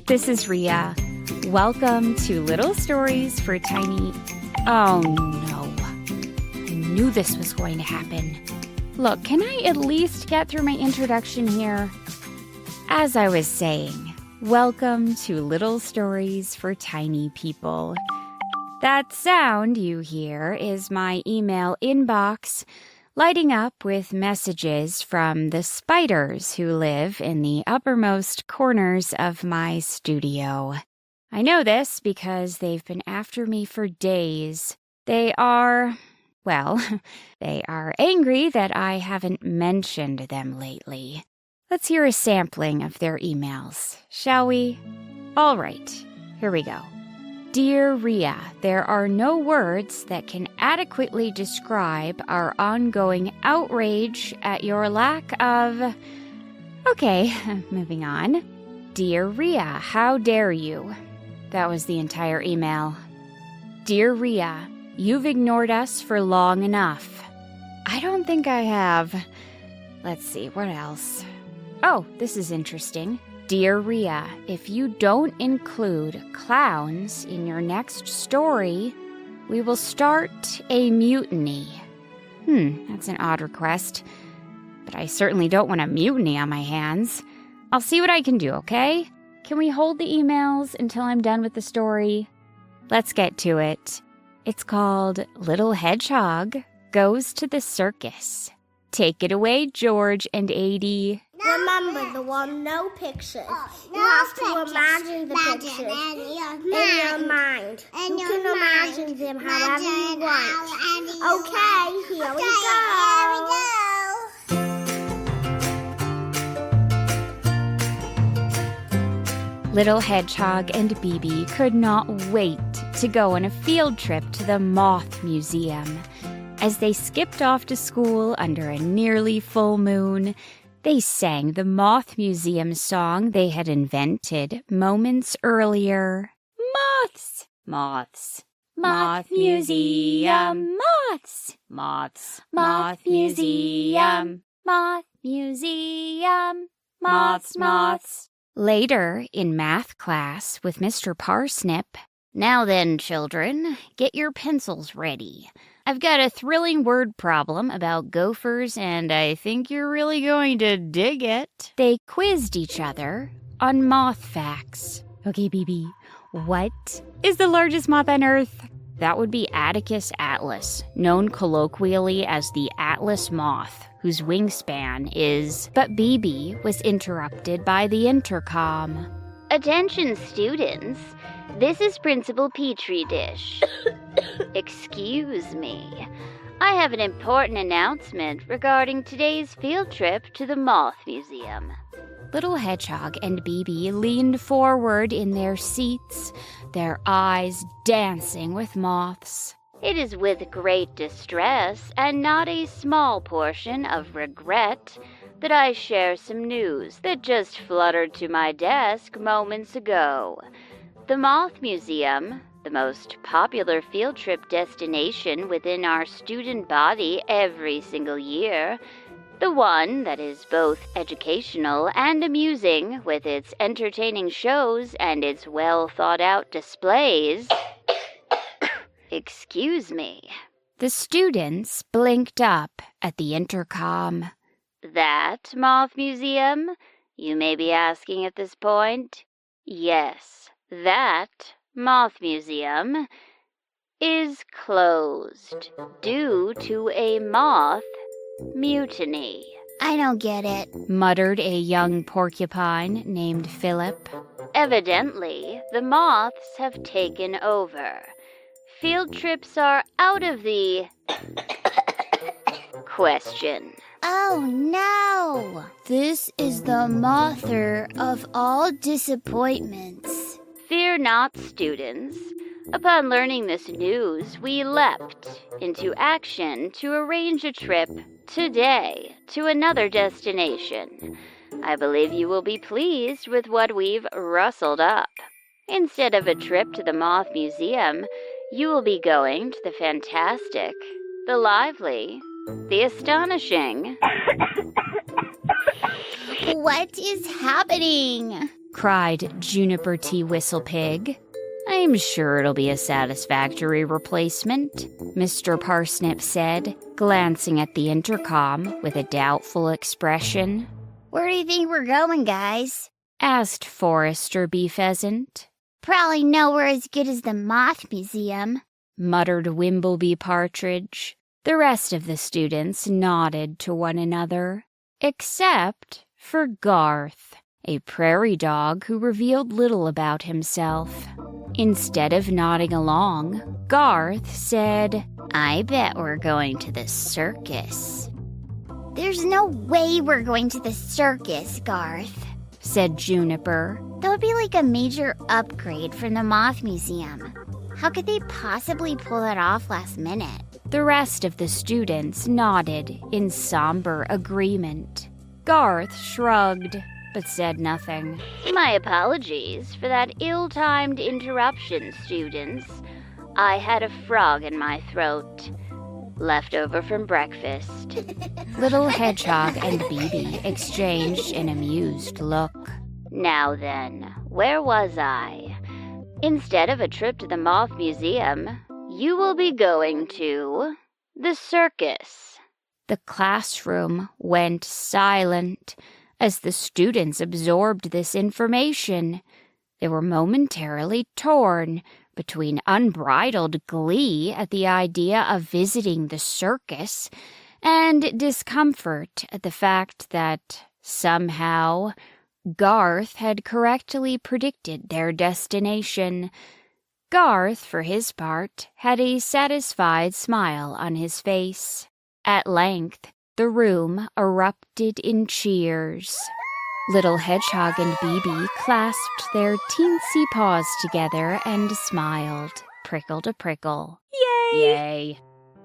this is Ria. Welcome to Little Stories for Tiny... Oh, no. I knew this was going to happen. Look, can I at least get through my introduction here? As I was saying, welcome to Little Stories for Tiny People. That sound you hear is my email inbox lighting up with messages from the spiders who live in the uppermost corners of my studio. I know this because they've been after me for days. They are angry that I haven't mentioned them lately. Let's hear a sampling of their emails, shall we? All right, here we go. Dear Ria, there are no words that can adequately describe our ongoing outrage at your lack of... Okay, moving on. Dear Ria, how dare you? That was the entire email. Dear Ria, you've ignored us for long enough. I don't think I have. Let's see, what else? Oh, this is interesting. Dear Ria, if you don't include clowns in your next story, we will start a mutiny. That's an odd request, but I certainly don't want a mutiny on my hands. I'll see what I can do, okay? Can we hold the emails until I'm done with the story? Let's get to it. It's called Little Hedgehog Goes to the Circus. Take it away, George and Adie. Remember the one, no pictures. You have to imagine the pictures in your mind. You can imagine them however you want. Okay, here we go. Little Hedgehog and Bibi could not wait to go on a field trip to the Moth Museum. As they skipped off to school under a nearly full moon, they sang the Moth Museum song they had invented moments earlier. Moths! Moths! Moth Museum! Moths! Moths! Moth Museum! Moth Museum! Moths! Moths! Later, in math class with Mr. Parsnip, now then, children, get your pencils ready. I've got a thrilling word problem about gophers, and I think you're really going to dig it. They quizzed each other on moth facts. Okay, Bibi, what is the largest moth on Earth? That would be Attacus atlas, known colloquially as the Atlas moth, whose wingspan is... But Bibi was interrupted by the intercom. Attention, students. This is Principal Petri Dish. Excuse me. I have an important announcement regarding today's field trip to the Moth Museum. Little Hedgehog and Bibi leaned forward in their seats, their eyes dancing with moths. It is with great distress and not a small portion of regret that I share some news that just fluttered to my desk moments ago. The Moth Museum, the most popular field trip destination within our student body every single year, the one that is both educational and amusing with its entertaining shows and its well-thought-out displays. Excuse me. The students blinked up at the intercom. That Moth Museum? You may be asking at this point. Yes, that Moth Museum is closed due to a moth mutiny. I don't get it, muttered a young porcupine named Philip. Evidently, the moths have taken over. Field trips are out of the question. Oh no! This is the mother of all disappointments. Fear not, students. Upon learning this news, we leapt into action to arrange a trip today to another destination. I believe you will be pleased with what we've rustled up. Instead of a trip to the Moth Museum, you will be going to the fantastic, the lively, the astonishing. What is happening? cried Juniper T. Whistlepig. "I'm sure it'll be a satisfactory replacement," Mr. Parsnip said, glancing at the intercom with a doubtful expression. "Where do you think we're going, guys?" asked Forester B. Pheasant. "Probably nowhere as good as the Moth Museum," muttered Wimbleby Partridge. The rest of the students nodded to one another, except for Garth, a prairie dog who revealed little about himself. Instead of nodding along, Garth said, "I bet we're going to the circus." "There's no way we're going to the circus, Garth," said Juniper. "That would be like a major upgrade from the Moth Museum. How could they possibly pull that off last minute?" The rest of the students nodded in somber agreement. Garth shrugged, but said nothing. "My apologies for that ill-timed interruption, students. I had a frog in my throat. Left over from breakfast." Little Hedgehog and BB exchanged an amused look. "Now then, where was I? Instead of a trip to the Moth Museum, you will be going to the circus." The classroom went silent as the students absorbed this information. They were momentarily torn between unbridled glee at the idea of visiting the circus and discomfort at the fact that, somehow, Garth had correctly predicted their destination. Garth, for his part, had a satisfied smile on his face. At length, the room erupted in cheers. Little Hedgehog and BB clasped their teensy paws together and smiled, prickle to prickle. Yay! Yay!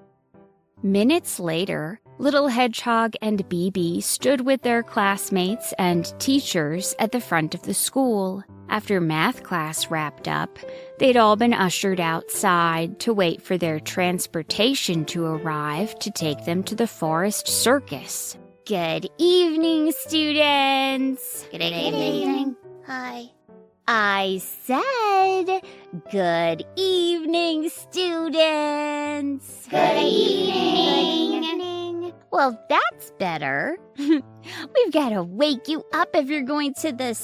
Minutes later, Little Hedgehog and BB stood with their classmates and teachers at the front of the school. After math class wrapped up, they'd all been ushered outside to wait for their transportation to arrive to take them to the Forest Circus. Good evening, students. Good evening. Hi. I said, good evening, students. Good evening. Good evening. Well, that's better. We've got to wake you up if you're going to the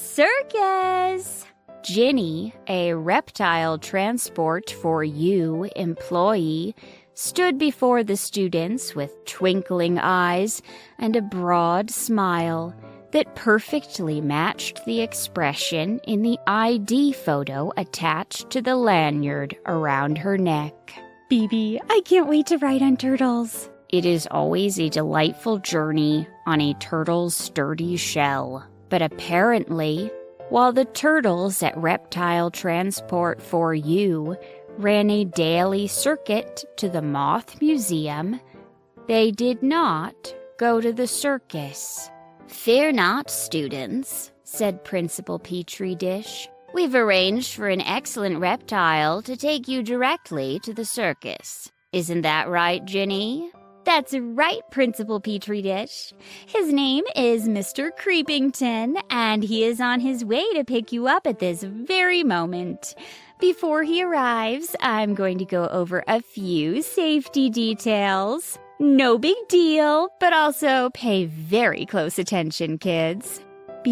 circus. Ginny, a reptile transport for you employee, stood before the students with twinkling eyes and a broad smile that perfectly matched the expression in the ID photo attached to the lanyard around her neck. BB, I can't wait to ride on turtles. It is always a delightful journey on a turtle's sturdy shell. But apparently, while the turtles at Reptile Transport for You ran a daily circuit to the Moth Museum, they did not go to the circus. Fear not, students, said Principal Petri Dish. We've arranged for an excellent reptile to take you directly to the circus. Isn't that right, Ginny? That's right, Principal Petri Dish. His name is Mr. Creepington, and he is on his way to pick you up at this very moment. Before he arrives, I'm going to go over a few safety details. No big deal, but also pay very close attention, kids.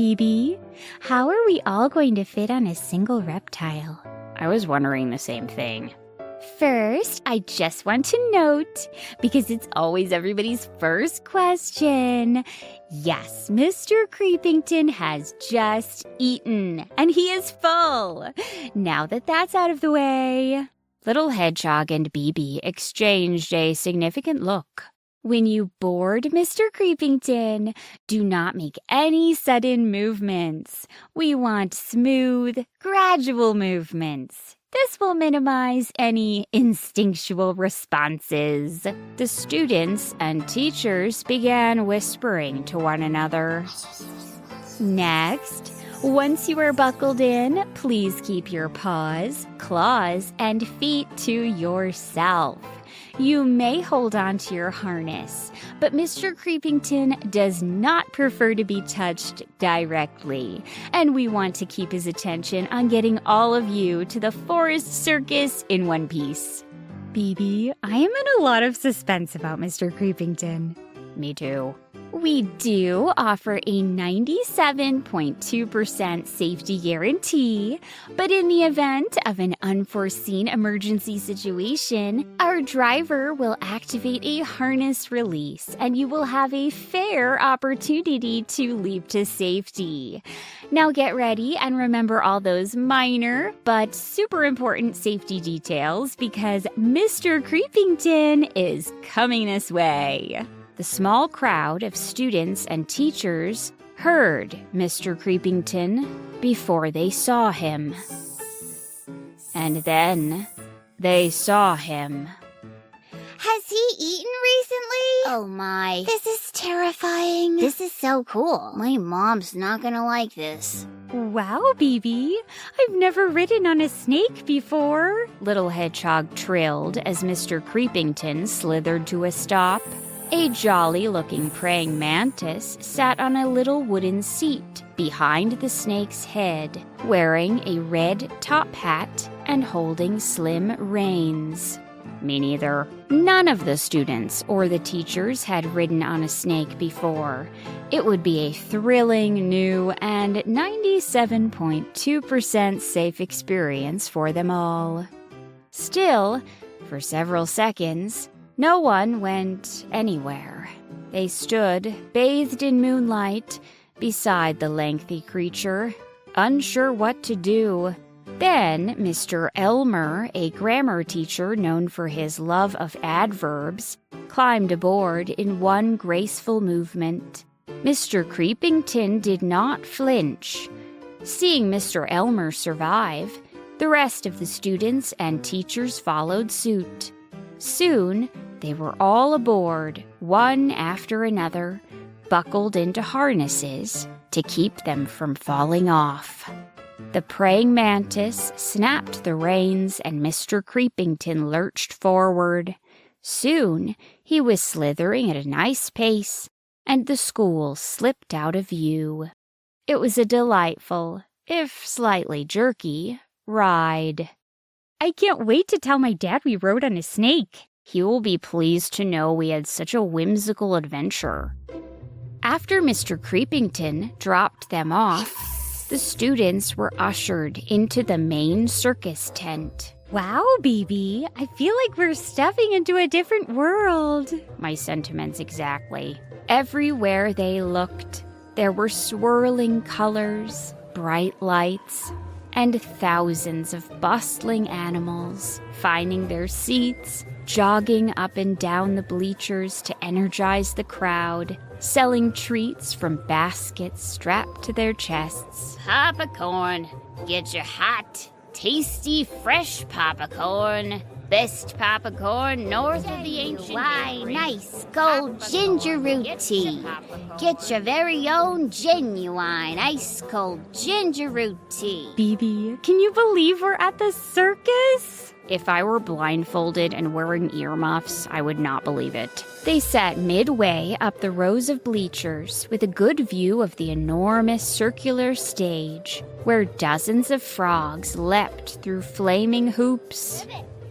BB, how are we all going to fit on a single reptile? I was wondering the same thing. First, I just want to note, because it's always everybody's first question. Yes, Mr. Creepington has just eaten, and he is full. Now that that's out of the way, Little Hedgehog and BB exchanged a significant look. when you board Mr. Creepington, do not make any sudden movements. We want smooth, gradual movements. This will minimize any instinctual responses. The students and teachers began whispering to one another. Next, once you are buckled in, please keep your paws, claws, and feet to yourself. You may hold on to your harness, but Mr. Creepington does not prefer to be touched directly, and we want to keep his attention on getting all of you to the Forest Circus in one piece. Bibi, I am in a lot of suspense about Mr. Creepington. Me too. We do offer a 97.2% safety guarantee, but in the event of an unforeseen emergency situation, our driver will activate a harness release and you will have a fair opportunity to leap to safety. Now get ready and remember all those minor but super important safety details because Mr. Creepington is coming this way. The small crowd of students and teachers heard Mr. Creepington before they saw him. And then they saw him. Has he eaten recently? Oh my. This is terrifying. This is so cool. My mom's not gonna like this. Wow, Bibi, I've never ridden on a snake before. Little Hedgehog trilled as Mr. Creepington slithered to a stop. A jolly-looking praying mantis sat on a little wooden seat behind the snake's head, wearing a red top hat and holding slim reins. Me neither. None of the students or the teachers had ridden on a snake before. It would be a thrilling, new, and 97.2% safe experience for them all. Still, for several seconds, no one went anywhere. They stood, bathed in moonlight, beside the lengthy creature, unsure what to do. Then Mr. Elmer, a grammar teacher known for his love of adverbs, climbed aboard in one graceful movement. Mr. Creepington did not flinch. Seeing Mr. Elmer survive, the rest of the students and teachers followed suit. Soon, they were all aboard, one after another, buckled into harnesses to keep them from falling off. The praying mantis snapped the reins and Mr. Creepington lurched forward. Soon, he was slithering at a nice pace, and the school slipped out of view. It was a delightful, if slightly jerky, ride. I can't wait to tell my dad we rode on a snake. He will be pleased to know we had such a whimsical adventure. After Mr. Creepington dropped them off, the students were ushered into the main circus tent. Wow, Bibi, I feel like we're stepping into a different world. My sentiments exactly. Everywhere they looked, there were swirling colors, bright lights, and thousands of bustling animals finding their seats, jogging up and down the bleachers to energize the crowd, selling treats from baskets strapped to their chests. Popcorn. Get your hot, tasty, fresh popcorn. Best popcorn north of the ancient Why, Gateway. nice cold ginger root tea. Get your very own genuine ice cold ginger root tea. Bibi, can you believe we're at the circus? If I were blindfolded and wearing earmuffs, I would not believe it. They sat midway up the rows of bleachers with a good view of the enormous circular stage, where dozens of frogs leapt through flaming hoops.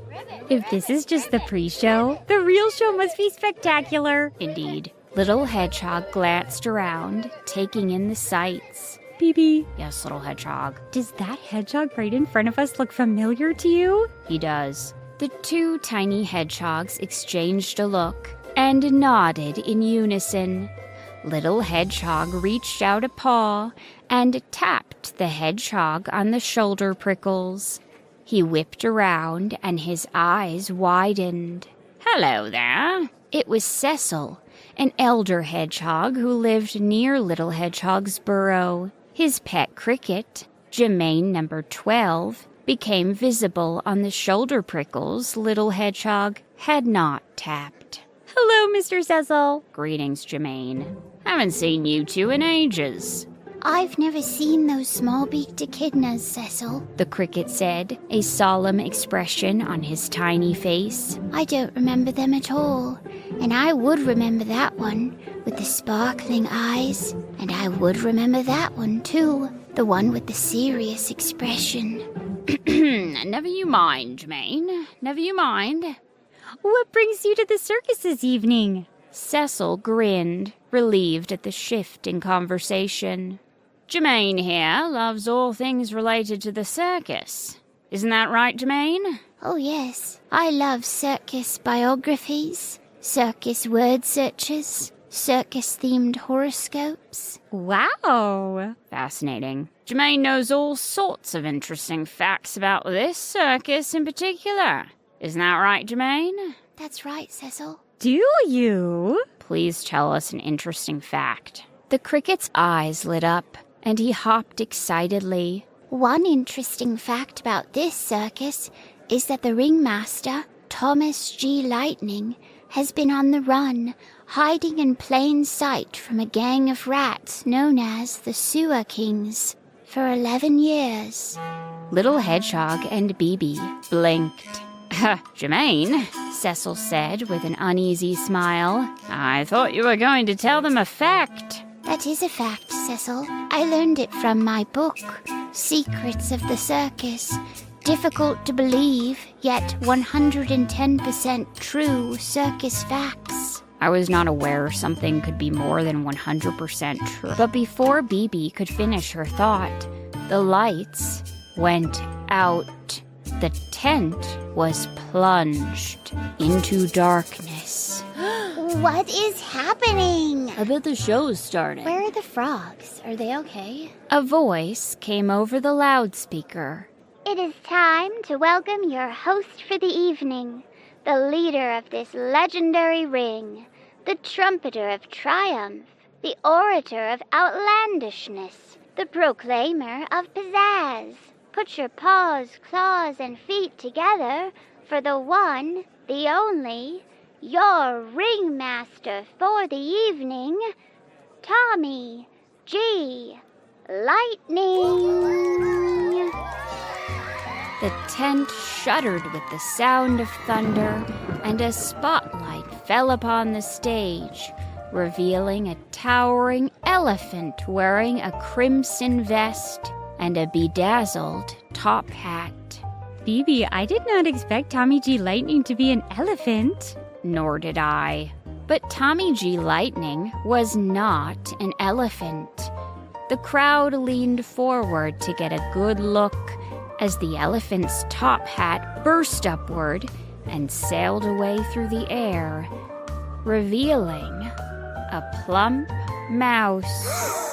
If this is just the pre-show, the real show must be spectacular. Indeed. Little Hedgehog glanced around, taking in the sights. Bibi. Yes, Little Hedgehog. Does that hedgehog right in front of us look familiar to you? He does. The two tiny hedgehogs exchanged a look and nodded in unison. Little Hedgehog reached out a paw and tapped the hedgehog on the shoulder prickles. He whipped around and his eyes widened. Hello there. It was Cecil, an elder hedgehog who lived near Little Hedgehog's burrow. His pet cricket, Jermaine number 12, became visible on the shoulder prickles Little Hedgehog had not tapped. Hello, Mr. Cecil. Greetings, Jermaine. Haven't seen you two in ages. I've never seen those small-beaked echidnas, Cecil, the cricket said, a solemn expression on his tiny face. I don't remember them at all, and I would remember that one with the sparkling eyes, and I would remember that one too, the one with the serious expression. Never you mind, Jermaine. Never you mind. What brings you to the circus this evening? Cecil grinned, relieved at the shift in conversation. Jermaine here loves all things related to the circus. Isn't that right, Jermaine? Oh, yes. I love circus biographies, circus word searches, circus-themed horoscopes. Wow. Fascinating. Jermaine knows all sorts of interesting facts about this circus in particular. Isn't that right, Jermaine? That's right, Cecil. Do you? Please tell us an interesting fact. The cricket's eyes lit up, and he hopped excitedly. One interesting fact about this circus is that the ringmaster, Thomas G. Lightning, has been on the run, hiding in plain sight from a gang of rats known as the Sewer Kings, for 11 years. Little Hedgehog and Bibi blinked. Jermaine, Cecil said with an uneasy smile, I thought you were going to tell them a fact. That is a fact, Cecil. I learned it from my book, Secrets of the Circus. Difficult to believe, yet 110% true circus facts. I was not aware something could be more than 100% true. But before Bibi could finish her thought, the lights went out. The tent was plunged into darkness. What is happening? I bet the show's starting. Where are the frogs? Are they okay? A voice came over the loudspeaker. It is time to welcome your host for the evening, the leader of this legendary ring, the trumpeter of triumph, the orator of outlandishness, the proclaimer of pizzazz. Put your paws, claws, and feet together for the one, the only, your ringmaster for the evening, Tommy G. Lightning. The tent shuddered with the sound of thunder, and a spotlight fell upon the stage, revealing a towering elephant wearing a crimson vest and a bedazzled top hat. Bibi, I did not expect Tommy G. Lightning to be an elephant. Nor did I. But Tommy G. Lightning was not an elephant. The crowd leaned forward to get a good look as the elephant's top hat burst upward and sailed away through the air, revealing a plump mouse.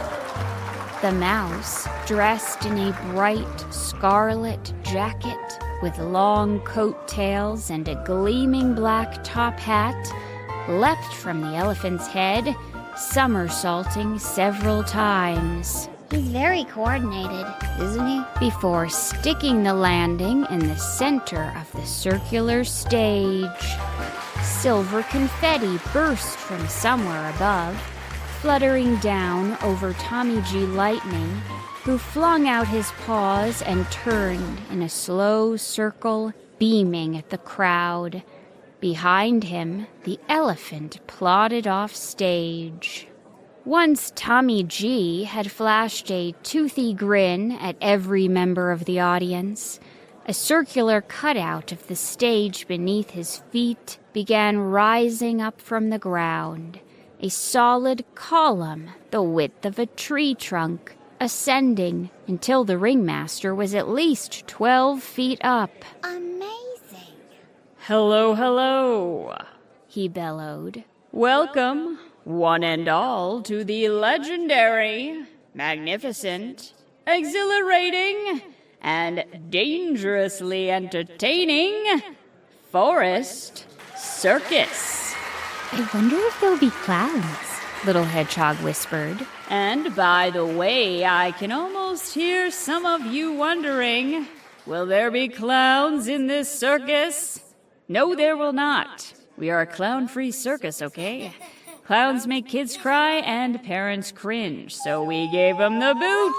The mouse, dressed in a bright scarlet jacket with long coattails and a gleaming black top hat, leapt from the elephant's head, somersaulting several times. He's very coordinated, isn't he? Before sticking the landing in the center of the circular stage. Silver confetti burst from somewhere above, fluttering down over Tommy G. Lightning, who flung out his paws and turned in a slow circle, beaming at the crowd. Behind him, the elephant plodded off stage. Once Tommy G. had flashed a toothy grin at every member of the audience, a circular cutout of the stage beneath his feet began rising up from the ground, a solid column the width of a tree trunk, ascending until the ringmaster was at least 12 feet up. Amazing. Hello, hello, he bellowed. Welcome, one and all, to the legendary, magnificent, exhilarating, and dangerously entertaining Forest Circus. I wonder if there'll be clowns, Little Hedgehog whispered. And by the way, I can almost hear some of you wondering, will there be clowns in this circus? No, there will not. We are a clown-free circus, okay? Clowns make kids cry and parents cringe, so we gave them the boot.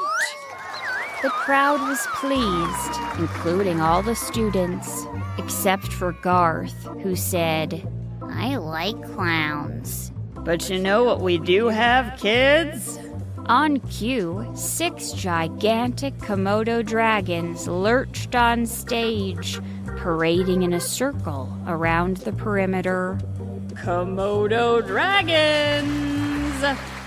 The crowd was pleased, including all the students, except for Garth, who said, I like clowns. But you know what we do have, kids? On cue, 6 gigantic Komodo dragons lurched on stage, parading in a circle around the perimeter. Komodo dragons!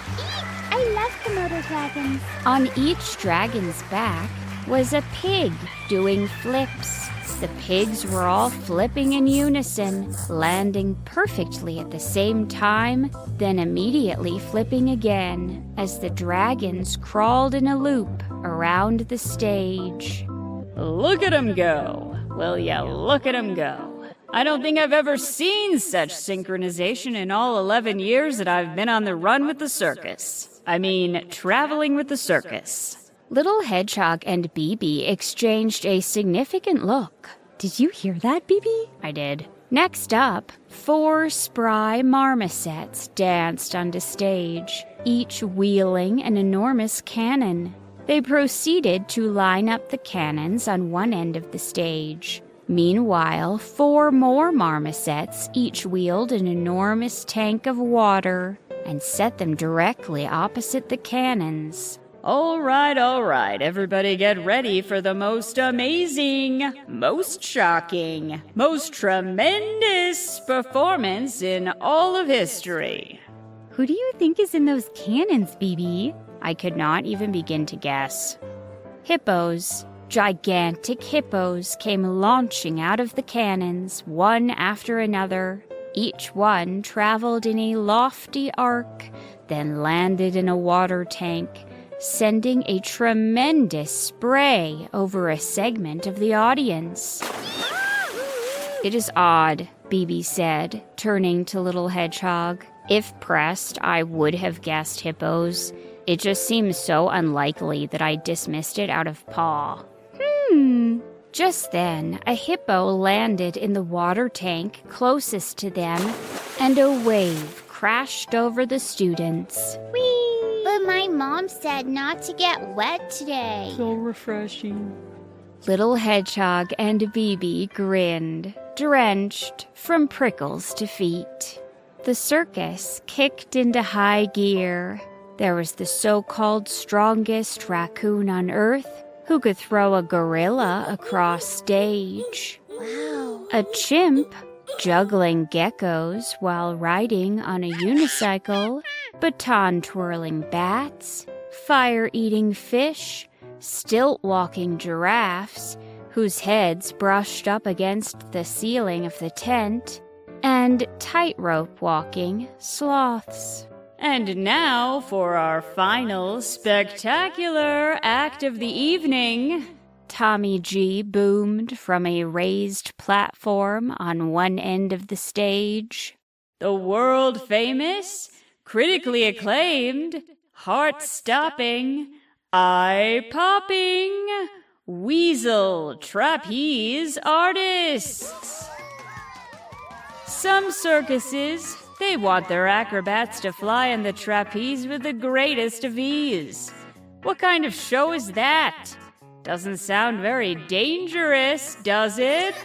I love Komodo dragons. On each dragon's back was a pig doing flips. The pigs were all flipping in unison, landing perfectly at the same time, then immediately flipping again as the dragons crawled in a loop around the stage. Look at 'em go! Will ya look at 'em go! I don't think I've ever seen such synchronization in all 11 years that I've been on the run with the circus. I mean, traveling with the circus. Little Hedgehog and BB exchanged a significant look. Did you hear that, BB? I did. Next up, 4 spry marmosets danced onto stage, each wielding an enormous cannon. They proceeded to line up the cannons on one end of the stage. Meanwhile, 4 more marmosets each wheeled an enormous tank of water and set them directly opposite the cannons. All right, everybody get ready for the most amazing, most shocking, most tremendous performance in all of history. Who do you think is in those cannons, BB? I could not even begin to guess. Hippos. Gigantic hippos came launching out of the cannons, one after another. Each one traveled in a lofty arc, then landed in a water tank, sending a tremendous spray over a segment of the audience. It is odd, BB said, turning to Little Hedgehog. If pressed, I would have guessed hippos. It just seems so unlikely that I dismissed it out of paw. Just then, a hippo landed in the water tank closest to them, and a wave crashed over the students. Whee! But my mom said not to get wet today. So refreshing. Little Hedgehog and BB grinned, drenched from prickles to feet. The circus kicked into high gear. There was the so-called strongest raccoon on Earth, who could throw a gorilla across stage. Wow. A chimp juggling geckos while riding on a unicycle, baton-twirling bats, fire-eating fish, stilt-walking giraffes, whose heads brushed up against the ceiling of the tent, and tightrope-walking sloths. And now for our final spectacular act of the evening. Tommy G boomed from a raised platform on one end of the stage. The world-famous, critically acclaimed, heart-stopping, eye-popping Weasel Trapeze Artists. Some circuses, they want their acrobats to fly in the trapeze with the greatest of ease. What kind of show is that? Doesn't sound very dangerous, does it?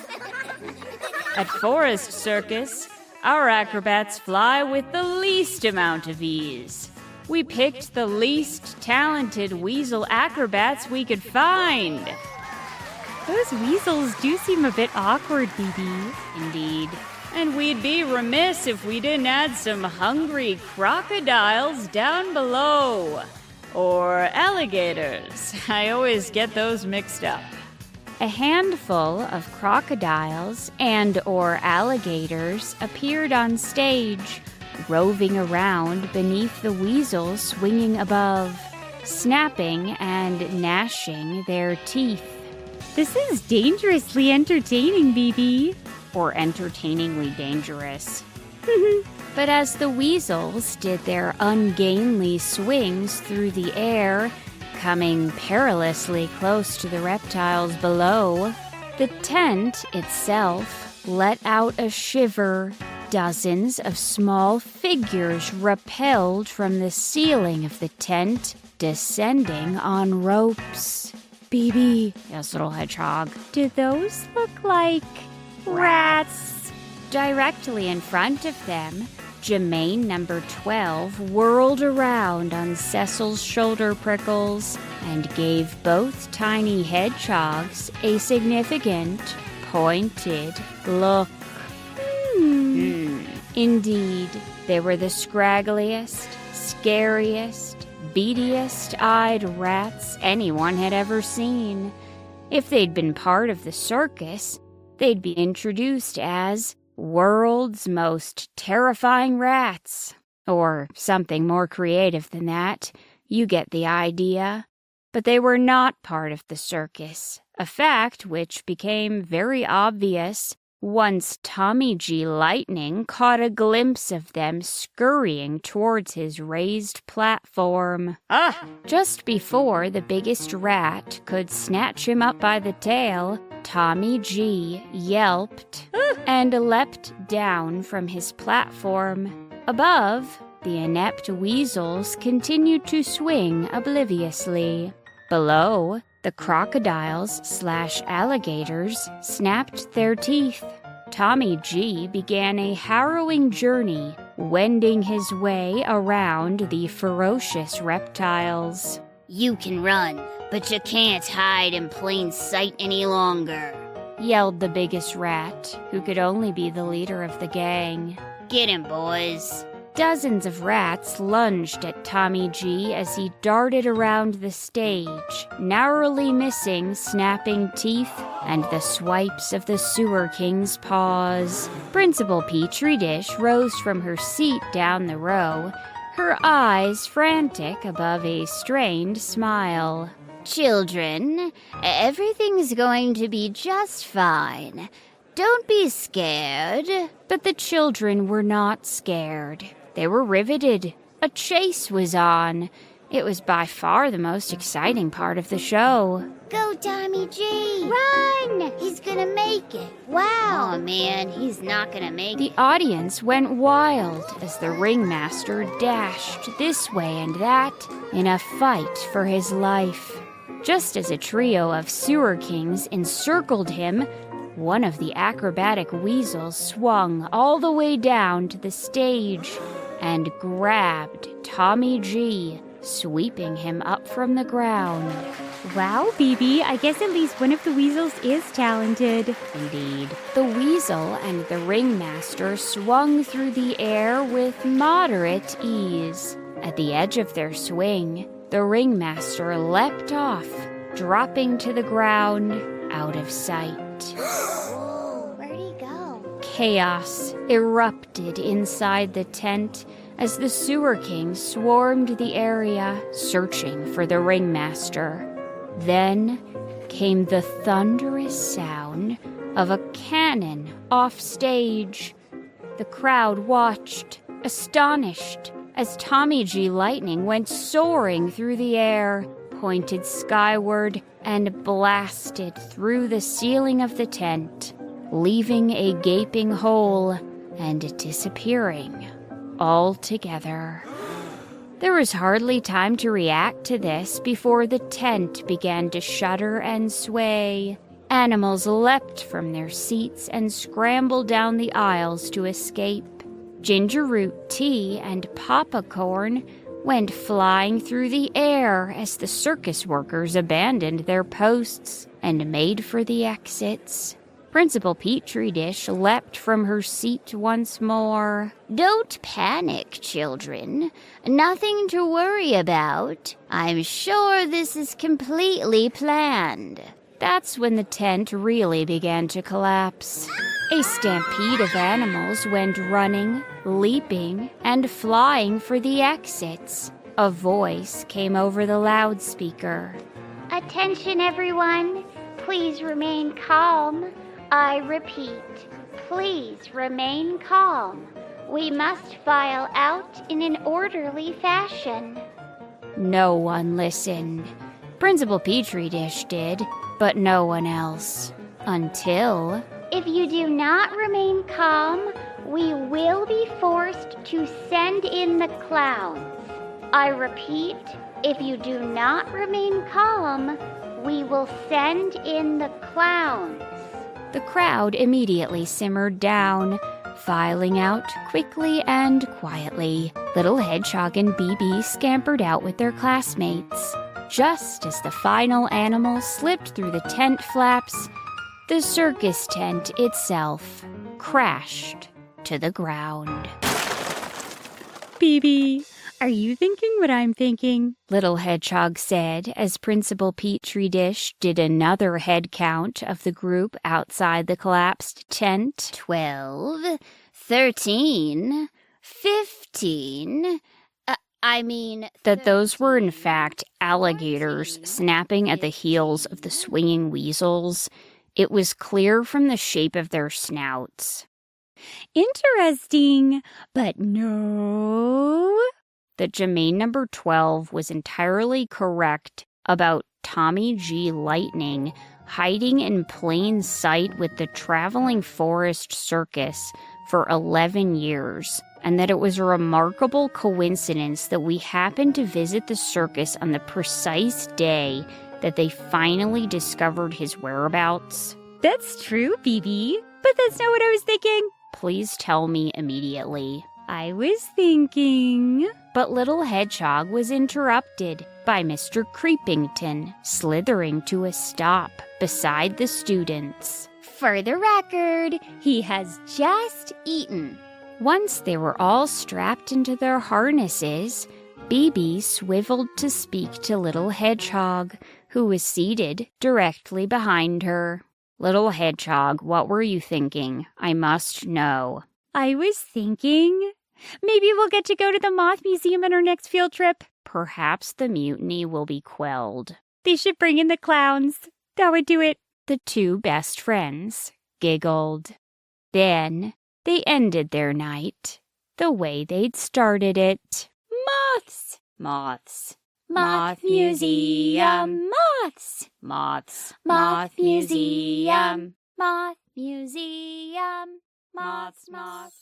At Forest Circus, our acrobats fly with the least amount of ease. We picked the least talented weasel acrobats we could find. Those weasels do seem a bit awkward, BB. Indeed. And we'd be remiss if we didn't add some hungry crocodiles down below. Or alligators. I always get those mixed up. A handful of crocodiles and/or alligators appeared on stage, roving around beneath the weasels swinging above, snapping and gnashing their teeth. This is dangerously entertaining, BB. Or entertainingly dangerous. But as the weasels did their ungainly swings through the air, coming perilously close to the reptiles below, the tent itself let out a shiver, Dozens of small figures rappelled from the ceiling of the tent, descending on ropes. BB, yes, Little Hedgehog, do those look like rats? Directly in front of them, Jermaine number 12 whirled around on Cecil's shoulder prickles and gave both tiny hedgehogs a significant, pointed look. Indeed, they were the scraggliest, scariest, beadiest-eyed rats anyone had ever seen. If they'd been part of the circus, they'd be introduced as world's most terrifying rats. Or something more creative than that. You get the idea. But they were not part of the circus, a fact which became very obvious once Tommy G. Lightning caught a glimpse of them scurrying towards his raised platform. Just before the biggest rat could snatch him up by the tail, Tommy G. yelped and leapt down from his platform. Above, the inept weasels continued to swing obliviously. Below, the crocodiles/alligators snapped their teeth. Tommy G. began a harrowing journey, wending his way around the ferocious reptiles. You can run, but you can't hide in plain sight any longer, yelled the biggest rat, who could only be the leader of the gang. Get him, boys. Dozens of rats lunged at Tommy G. as he darted around the stage, narrowly missing snapping teeth and the swipes of the Sewer King's paws. Principal Petri Dish rose from her seat down the row, her eyes frantic above a strained smile. Children, everything's going to be just fine. Don't be scared. But the children were not scared. They were riveted. A chase was on. It was by far the most exciting part of the show. Go, Tommy G! Run! He's gonna make it. Wow! Oh, man, he's not gonna make it. The audience went wild as the ringmaster dashed this way and that in a fight for his life. Just as a trio of Sewer Kings encircled him, one of the acrobatic weasels swung all the way down to the stage and grabbed Tommy G., sweeping him up from the ground. Wow, BB, I guess at least one of the weasels is talented. Indeed. The weasel and the ringmaster swung through the air with moderate ease. At the edge of their swing, the ringmaster leapt off, dropping to the ground out of sight. Where'd he go? Chaos erupted inside the tent as the Sewer King swarmed the area, searching for the ringmaster. Then came the thunderous sound of a cannon off stage. The crowd watched, astonished, as Tommy G. Lightning went soaring through the air, pointed skyward, and blasted through the ceiling of the tent, leaving a gaping hole and disappearing altogether. There was hardly time to react to this before the tent began to shudder and sway. Animals leapt from their seats and scrambled down the aisles to escape. Ginger Root Tea and Popcorn went flying through the air as the circus workers abandoned their posts and made for the exits. Principal Petri Dish leapt from her seat once more. Don't panic, children. Nothing to worry about. I'm sure this is completely planned. That's when the tent really began to collapse. A stampede of animals went running, leaping, and flying for the exits. A voice came over the loudspeaker. Attention, everyone. Please remain calm. I repeat, please remain calm. We must file out in an orderly fashion. No one listened. Principal Petri Dish did, but no one else. Until... If you do not remain calm, we will be forced to send in the clowns. I repeat, if you do not remain calm, we will send in the clowns. The crowd immediately simmered down, filing out quickly and quietly. Little Hedgehog and BB scampered out with their classmates. Just as the final animal slipped through the tent flaps, the circus tent itself crashed to the ground. BB, are you thinking what I'm thinking? Little Hedgehog said as Principal Petri Dish did another head count of the group outside the collapsed tent. 12, 13, 15... that those were in fact alligators snapping at the heels of the swinging weasels. It was clear from the shape of their snouts. Interesting, but no. That Jermaine number 12 was entirely correct about Tommy G. Lightning hiding in plain sight with the Traveling Forest Circus for 11 years, and that it was a remarkable coincidence that we happened to visit the circus on the precise day that they finally discovered his whereabouts. That's true, BB, but that's not what I was thinking. Please tell me immediately. I was thinking... But Little Hedgehog was interrupted by Mr. Creepington slithering to a stop beside the students. For the record, he has just eaten. Once they were all strapped into their harnesses, BB swiveled to speak to Little Hedgehog, who was seated directly behind her. Little Hedgehog, what were you thinking? I must know. I was thinking... maybe we'll get to go to the Moth Museum on our next field trip. Perhaps the mutiny will be quelled. They should bring in the clowns. That would do it. The two best friends giggled. Then they ended their night the way they'd started it. Moths! Moths. Moth Museum! Moths! Moths. Moth Museum! Moth Museum! Moths, moths.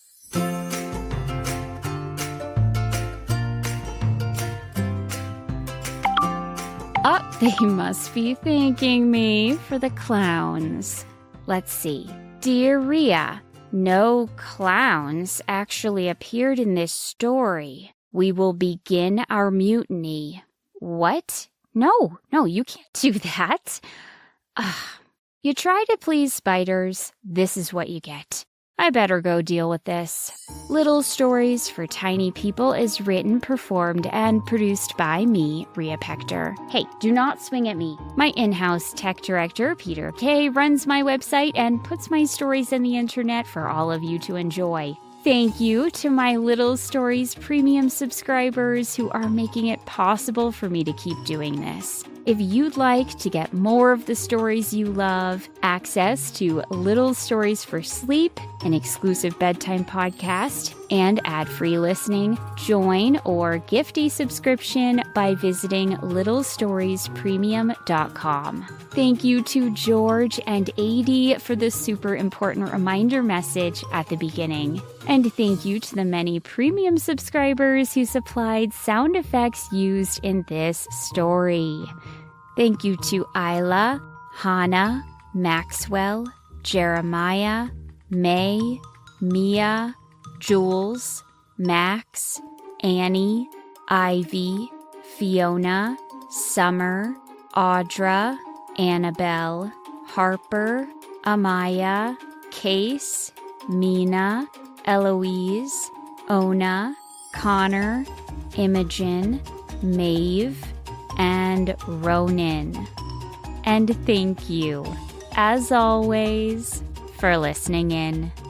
They must be thanking me for the clowns. Let's see. Dear Rhea, no clowns actually appeared in this story. We will begin our mutiny. What? No, you can't do that. You try to please spiders, this is what you get. I better go deal with this. Little Stories for Tiny People is written, performed, and produced by me, Rhea Pector. Hey, do not swing at me. My in-house tech director, Peter Kay, runs my website and puts my stories on the internet for all of you to enjoy. Thank you to my Little Stories premium subscribers who are making it possible for me to keep doing this. If you'd like to get more of the stories you love, access to Little Stories for Sleep, an exclusive bedtime podcast, and ad-free listening, join or gift a subscription by visiting littlestoriespremium.com. Thank you to George and AD for the super important reminder message at the beginning. And thank you to the many premium subscribers who supplied sound effects used in this story. Thank you to Isla, Hannah, Maxwell, Jeremiah, May, Mia, Jules, Max, Annie, Ivy, Fiona, Summer, Audra, Annabelle, Harper, Amaya, Case, Mina, Eloise, Ona, Connor, Imogen, Maeve, and Ronan. And thank you, as always, for listening in.